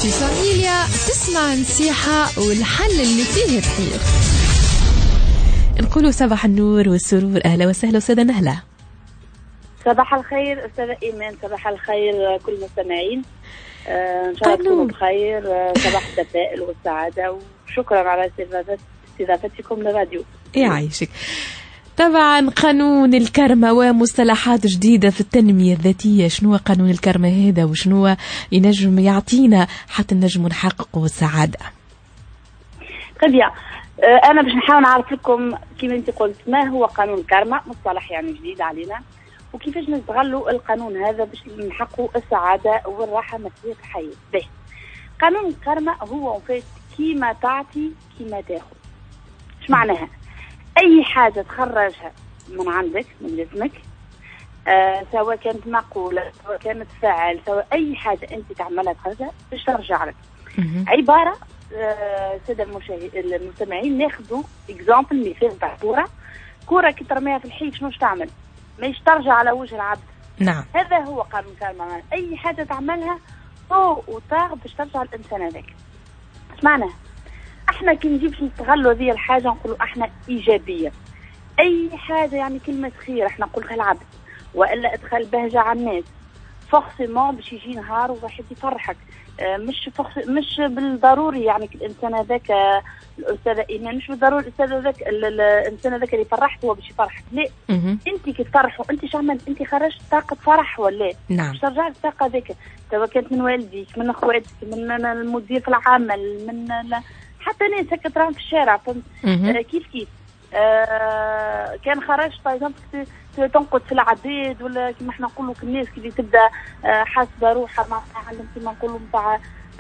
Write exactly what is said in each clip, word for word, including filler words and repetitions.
في فاميليا تسمع نصيحة والحل اللي فيه تحير. نقولوا صباح النور والسرور. أهلا وسهلا أستاذة نهلة. صباح الخير أستاذة إيمان. صباح الخير كل المستمعين. آه إن شاء الله تكونوا بخير. آه صباح التفاؤل والسعادة، وشكرا على استضافتكم للراديو. يعيشك. طبعا قانون الكرمة ومصطلحات جديدة في التنمية الذاتية. شنو قانون الكرمة هذا وشنو ينجم يعطينا حتى نجم نحققوا السعادة؟ طيب يا أنا باش نحاول نعرف لكم كيما أنت قلت ما هو قانون الكرمة، مصطلح يعني جديد علينا، وكيفاش نستغلوا القانون هذا باش نحققوا السعادة والراحة النفسية في الحياة. به قانون الكرمة هو كيما تعطي كيما تاخذ. ايش معناها؟ أي حاجة تخرجها من عندك من جسمك، آه سواء كانت مقولة سواء كانت فعل سواء أي حاجة أنت تعملها تخرجها باش ترجع لك. عبارة آه سادة المستمعين ناخذوا إكزامبل مثال تاع كورة. كورة كي ترميها في الحيط شنو تعمل؟ ماش ترجع على وجه العبد. نعم. هذا هو قانون الكرمة. أي حاجة تعملها طو وطاغ باش ترجع الإنسان هذاك. ايش معناه؟ احنا كي نجيبش نستغلوا هذه الحاجه نقولوا احنا ايجابيه. اي حاجه يعني كلمه خير احنا نقولها العبد والا ادخل بهجه على الناس فورسيمون باش يجي نهار وواحد يفرحك. اه مش فخص... مش بالضروري يعني الانسان هذاك الاستاذه ايمان مش بالضروري الاستاذ هذاك الانسان هذاك اللي فرحت هو باش يفرحك. لا انت كي تفرحوا انت شعملت انت خرجت طاقه فرح ولا نعم باش ترجع الطاقه هذيك سواء كانت من والديك من اخواتك من المدير في العمل من لا. حتى ناس هكا تراهم في الشارع فهمت آه كيف كيف آه كان خرجت باغ تنقد في العباد ولا كما احنا نقولوا الناس اللي تبدا آه حاسبه روحها مع علم كما نقولوا نتاع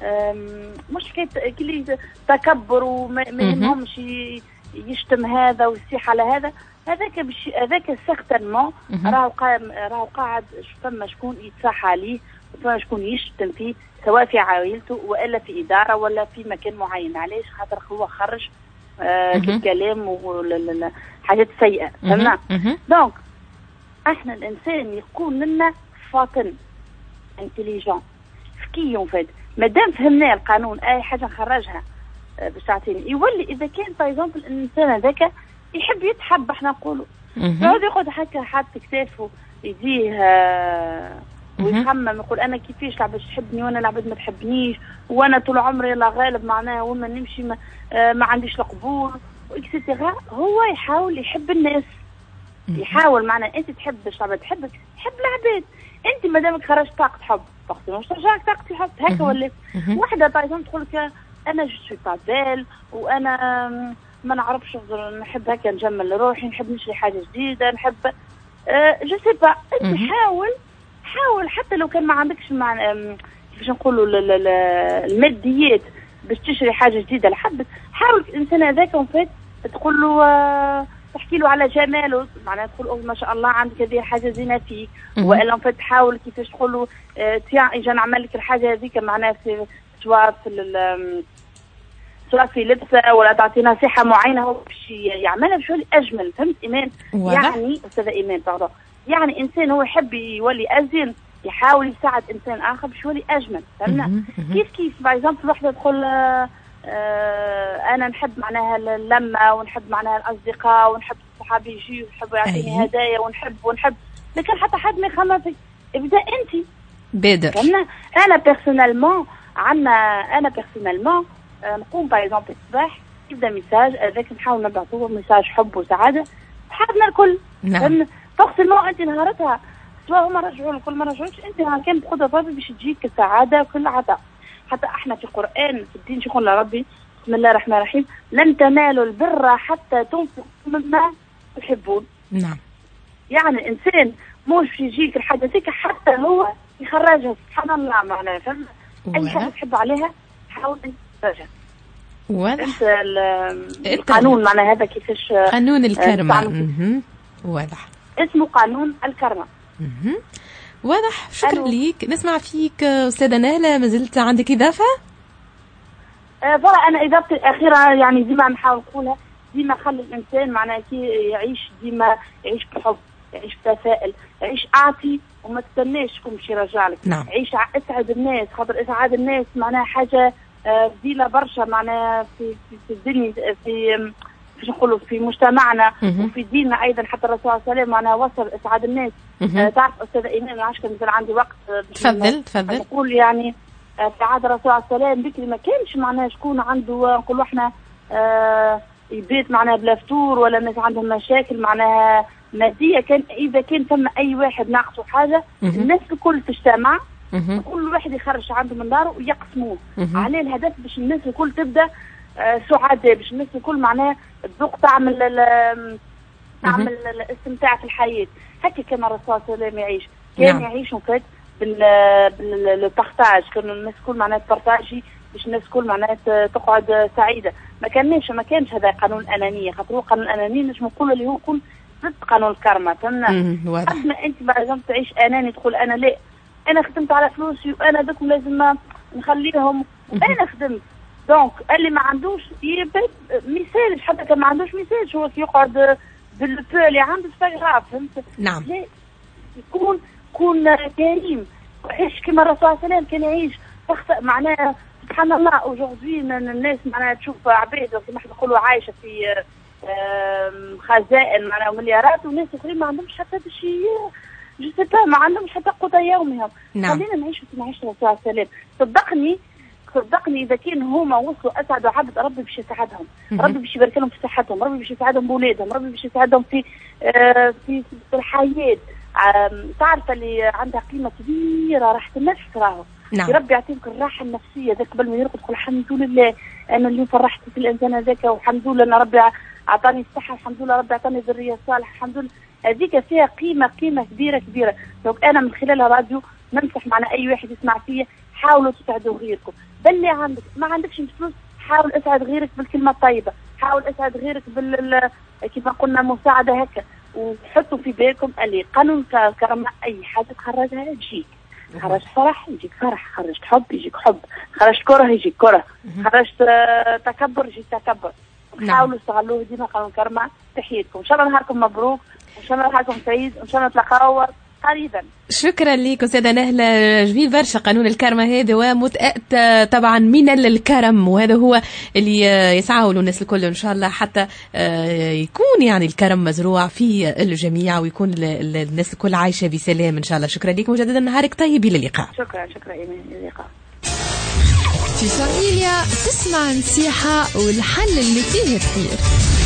مش حكايه كلي تكبر وما يهمهمش يشتم هذا ويصيح على هذا. هذاك بش هذاك سيغتانمون راهو قاعد راهو قاعد فما شكون يتصاح عليه وفما شكون يشتم فيه سواء في عائلته والا في اداره ولا في مكان معين. علاش؟ خاطر هو خرج آه كلام وحاجات سيئه. فهمنا؟ دونك احنا الانسان يكون لنا فاطن انتليجون ذكي فاد. مادام فهمنا القانون اي حاجه نخرجها آه باش تعطيني يولي اذا كان باغ اكزومبل الانسان هذاك يحب يتحب احنا نقولوا هذا يقعد هكا حاط كتافه يديه آه ويخمم يقول انا كيفاش العباد تحبني وانا العباد ما تحبنيش وانا طول عمري لا غالب معناها وما نمشي ما, آه ما عنديش القبول واكسترا. هو يحاول يحب الناس يحاول معناها انت تحب باش العباد تحبك حب العباد. انت مادامك خرجت طاقه حب فقط مش ترجعك طاقه الحب هكا ولا وحده بايزون تقول لك انا جو سوي با بيل وانا ما نعرفش نحب هكا نجمل روحي نحب نشري حاجه جديده نحب أه جو سي با. انت حاول حاول حتى لو كان ما عندكش مع كيفاش نقولوا الماديات باش تشري حاجه جديده لحد حاول الانسان هذاك وفات تقول له أه تحكي له على جماله معناها تقول له ما شاء الله عندك هذه حاجه زينه فيك والا وفات تحاول كيفاش تقول له أه تيا اجا نعمل لك الحاجه هذيك معناها في سواء في سواء في لبسه ولا تعطي نصيحه معينه هو باش يعملها بشوي اجمل. فهمت ايمان؟ يعني استاذه ايمان باردون يعني انسان هو يحب يولي ازين يحاول يساعد انسان اخر باش يولي اجمل. فهمنا؟ كيف كيف باغ اكزومبل وحده تقول آه انا نحب معناها اللمه ونحب معناها الاصدقاء ونحب صحابي يجيو ويحبوا يعطيني هدايا ونحب ونحب لكن حتى حد ما يخمم فيك ابدا انت بادر. فهمنا؟ انا بيرسونيلمون عندنا انا بيرسونيلمون نقوم باغ اكزومبل الصباح يبدا ميساج هذاك نحاول نبعثوه ميساج حب وسعاده حابنا الكل. نعم فورسيمون انت نهارتها سواء هما رجعوا لك كل ما رجعوش انت كان بقدر ربي باش تجيك السعاده وكل عطاء. حتى احنا في القران في الدين شو قلنا ربي بسم الله الرحمن الرحيم لن تنالوا البر حتى تنفقوا مما تحبون. نعم يعني الانسان مش يجيك الحاجه فيك حتى هو يخرجها سبحان الله معناها. فهمت؟ اي حاجه تحب عليها حاول انت تخرجها. واضح. القانون معناها هذا كيفاش قانون الكرمة. واضح اسمه قانون الكرمة. واضح. شكرا ليك. نسمع فيك أستاذة نهلة. ما زلت عندك إضافة؟ أه فورا أنا إضافتي الأخيرة يعني ديما نحاول نقولها ديما خلي الإنسان معناها كي يعيش ديما يعيش بحب عيش تفائل، عيش اعطي وما تستناش شكون باش يرجع لك. نعم. عيش اسعد الناس، خاطر اسعاد الناس معناها حاجه فضيله برشا معناها في في, في الدنيا، في باش نقولوا في مجتمعنا وفي ديننا ايضا. حتى الرسول صلى الله عليه وسلم معناها وصل اسعاد الناس. آه تعرف استاذ ايمان، عاش كان مثل عندي وقت تفضل تفضل نقول يعني آه في عهد الرسول صلى الله عليه وسلم بكري ما كانش معناها شكون عنده نقولوا احنا آه يبيت معناها بلا فطور، ولا الناس عندهم مشاكل معناها ماديه. كان اذا كان ثم اي واحد ناقصه حاجه الناس الكل تجتمع، كل واحد يخرج عنده من داره ويقسموه. عليه الهدف باش الناس الكل تبدا آه سعداء، باش الناس الكل معناها تذوق طعم طعم الاستمتاع في الحياه. هكا كان الرسول صلى الله عليه وسلم يعيش، كان يعيش وفات بالبارتاج، كانوا الناس الكل معناها تبارتاجي باش الناس الكل معناها تقعد سعيده. ما كانش ما كانش هذا قانون الانانيه، خاطر هو قانون الانانيه نجم نقول اللي هو يكون ضد قانون الكرمه. فهمنا؟ اما انت بعد تعيش اناني تقول انا لا انا خدمت على فلوسي وانا دوكم لازم نخليهم وانا خدمت، دونك اللي ما عندوش ميساج، حتى كان ما عندوش ميساج هو يقعد بالبو اللي عنده فغاف. فهمت؟ نعم. يكون يكون كريم، عيش كما الرسول صلى الله عليه وسلم كان يعيش. تخطئ معناها سبحان الله اوجوردي الناس معناها تشوف عباد كما احنا نقولوا عايشه في خزائن معناها مليارات، وناس اخرين ما عندهمش حتى شيء جو سي با، ما عندهمش حتى قوت يومهم. نعم. خلينا نعيشوا كما عيش الرسول صلى الله عليه وسلم. صدقني صدقني اذا كان هما وصلوا اسعد عبد ربي باش يساعدهم، ربي باش يبارك لهم في صحتهم، ربي باش يساعدهم بولادهم، ربي باش يساعدهم في آه في في الحياه. آه تعرف اللي عندها قيمه كبيره راحه النفس راهو. نعم. ربي يعطيك الراحه النفسيه ذاك قبل ما يرقد تقول الحمد لله انا اللي فرحت في الانسان هذاك، والحمد لله ان ربي اعطاني الصحه، الحمد لله ربي اعطاني ذريه صالحه، الحمد لله. هذيك فيها قيمه قيمه كبيره كبيره. دونك انا من خلال الراديو ننصح معنا اي واحد يسمع فيا، حاولوا تساعدوا غيركم. باللي عندك ما عندكش فلوس حاول اسعد غيرك بالكلمه الطيبه، حاول اسعد غيرك بال كيف قلنا مساعده هكا. وحطوا في بالكم اللي قانون الكرم اي حاجه تخرجها تجيك. خرجت فرح يجيك فرح، خرجت حب يجيك حب، خرجت كره يجيك كره، خرجت تكبر يجيك تكبر. حاولوا استغلوه ديما قانون الكرم. تحياتكم، ان شاء الله نهاركم مبروك، وان شاء الله نهاركم سعيد، وان شاء الله نتلاقاو قريبا. شكرا لك استاذه نهله، جميل برشا قانون الكرمه هذا، ومتأت طبعا من الكرم، وهذا هو اللي يسعوا له الناس الكل ان شاء الله، حتى يكون يعني الكرم مزروع في الجميع، ويكون الناس الكل عايشه بسلام ان شاء الله. شكرا لك مجددا، نهارك طيب، الى اللقاء. شكرا شكرا ايمان، الى اللقاء. في فاميليا تسمع نصيحه والحل اللي فيه الخير.